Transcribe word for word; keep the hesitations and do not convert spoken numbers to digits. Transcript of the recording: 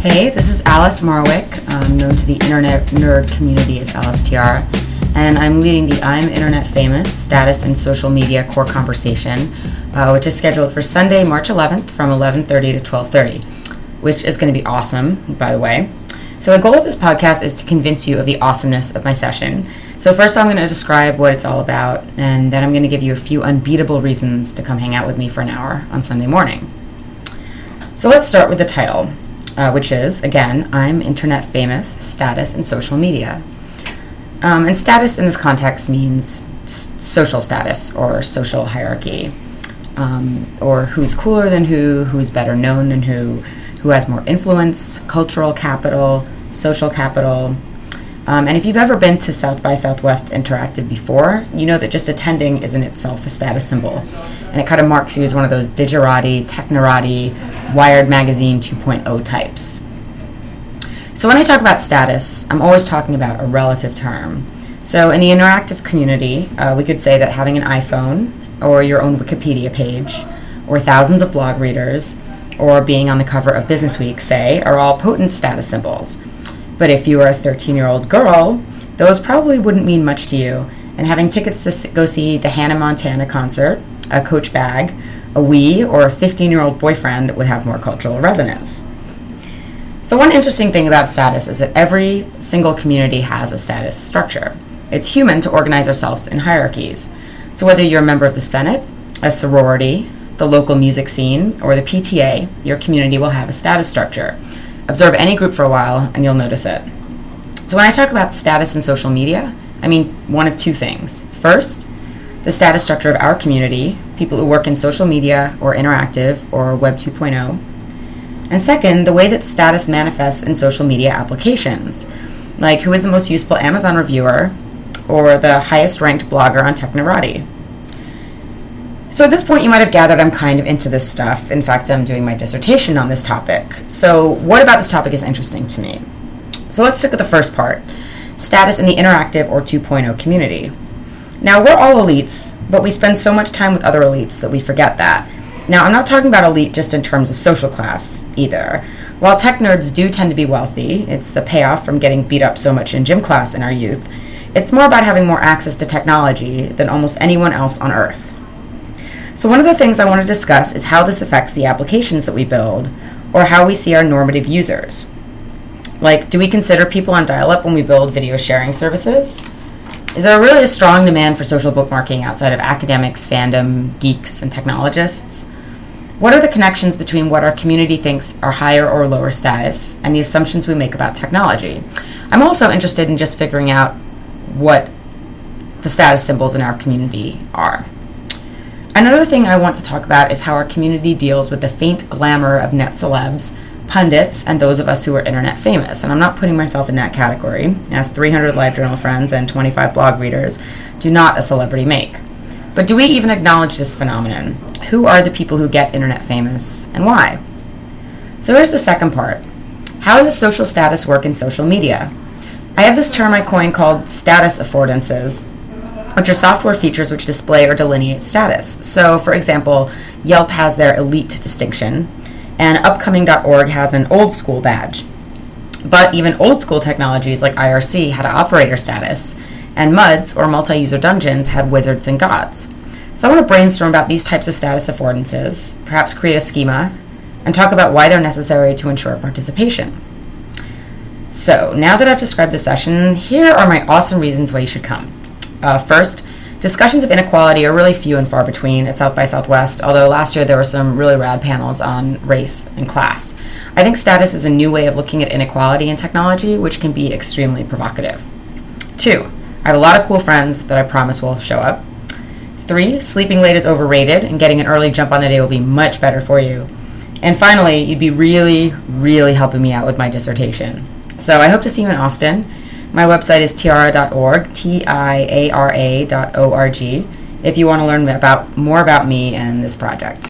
Hey, this is Alice Marwick, um, known to the internet nerd community as Alice Tiara, and I'm leading the I'm Internet Famous Status and Social Media Core Conversation, uh, which is scheduled for Sunday, March eleventh from eleven thirty to twelve thirty, which is going to be awesome, by the way. So the goal of this podcast is to convince you of the awesomeness of my session. So first I'm going to describe what it's all about, and then I'm going to give you a few unbeatable reasons to come hang out with me for an hour on Sunday morning. So let's start with the title. Uh, which is, again, I'm Internet Famous, Status, and Social Media. Um, and status in this context means s- social status or social hierarchy, um, or who's cooler than who, who's better known than who, who has more influence, cultural capital, social capital. Um, and if you've ever been to South by Southwest Interactive before, you know that just attending is in itself a status symbol. And it kind of marks you as one of those digerati, technorati, Wired Magazine two point oh types. So when I talk about status, I'm always talking about a relative term. So in the interactive community, uh, we could say that having an iPhone, or your own Wikipedia page, or thousands of blog readers, or being on the cover of Business Week, say, are all potent status symbols. But if you were a thirteen-year-old girl, those probably wouldn't mean much to you, and having tickets to go see the Hannah Montana concert, a Coach bag, a Wii, or a fifteen-year-old boyfriend would have more cultural resonance. So one interesting thing about status is that every single community has a status structure. It's human to organize ourselves in hierarchies. So whether you're a member of the Senate, a sorority, the local music scene, or the P T A, your community will have a status structure. Observe any group for a while and you'll notice it. So when I talk about status in social media, I mean one of two things. First, the status structure of our community, people who work in social media or interactive or Web two point oh. And second, the way that status manifests in social media applications, like who is the most useful Amazon reviewer or the highest ranked blogger on Technorati. So at this point, you might have gathered I'm kind of into this stuff. In fact, I'm doing my dissertation on this topic. So what about this topic is interesting to me? So let's look at the first part, status in the interactive or two point oh community. Now, we're all elites, but we spend so much time with other elites that we forget that. Now, I'm not talking about elite just in terms of social class, either. While tech nerds do tend to be wealthy, it's the payoff from getting beat up so much in gym class in our youth, it's more about having more access to technology than almost anyone else on Earth. So one of the things I want to discuss is how this affects the applications that we build, or how we see our normative users. Like, do we consider people on dial-up when we build video sharing services? Is there really a strong demand for social bookmarking outside of academics, fandom, geeks, and technologists? What are the connections between what our community thinks are higher or lower status and the assumptions we make about technology? I'm also interested in just figuring out what the status symbols in our community are. Another thing I want to talk about is how our community deals with the faint glamour of net celebs, pundits, and those of us who are internet famous. And I'm not putting myself in that category, as three hundred LiveJournal friends and twenty-five blog readers do not a celebrity make. But do we even acknowledge this phenomenon? Who are the people who get internet famous, and why? So here's the second part. How does social status work in social media? I have this term I coined called status affordances, which are software features which display or delineate status. So, for example, Yelp has their elite distinction, and upcoming dot org has an old school badge. But even old school technologies like I R C had an operator status, and M U Ds, or multi-user dungeons, had wizards and gods. So I want to brainstorm about these types of status affordances, perhaps create a schema, and talk about why they're necessary to ensure participation. So, now that I've described the session, here are my awesome reasons why you should come. Uh, first, discussions of inequality are really few and far between at South by Southwest, although last year there were some really rad panels on race and class. I think status is a new way of looking at inequality in technology, which can be extremely provocative. Two, I have a lot of cool friends that I promise will show up. Three, sleeping late is overrated, and getting an early jump on the day will be much better for you. And finally, you'd be really, really helping me out with my dissertation. So I hope to see you in Austin. My website is tiara dot org, T I A R A dot O R G, if you want to learn about more about me and this project.